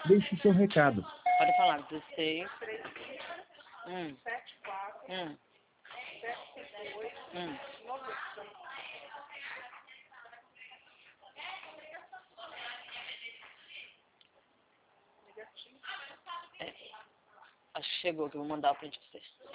Deixe seu recado. Pode falar, 16. Hum. 74 Hum. 72 Hum. 90. Negativo. Acho que chegou, que eu vou mandar o print pra você.